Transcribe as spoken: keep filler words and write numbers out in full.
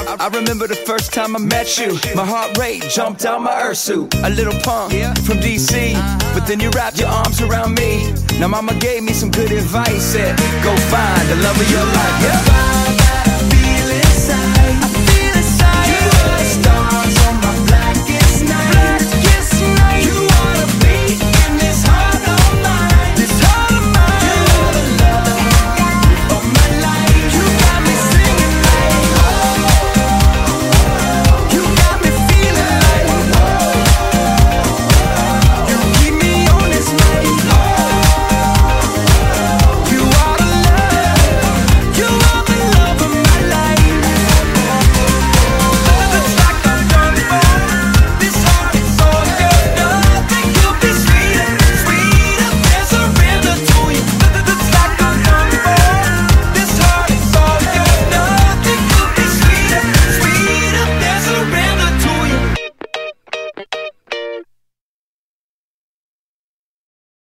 I remember the first time I met you. My heart rate jumped out my earthsuit. A little punk from D C, but then you wrapped your arms around me. Now mama gave me some good advice, said, go find the love of your life. Yeah.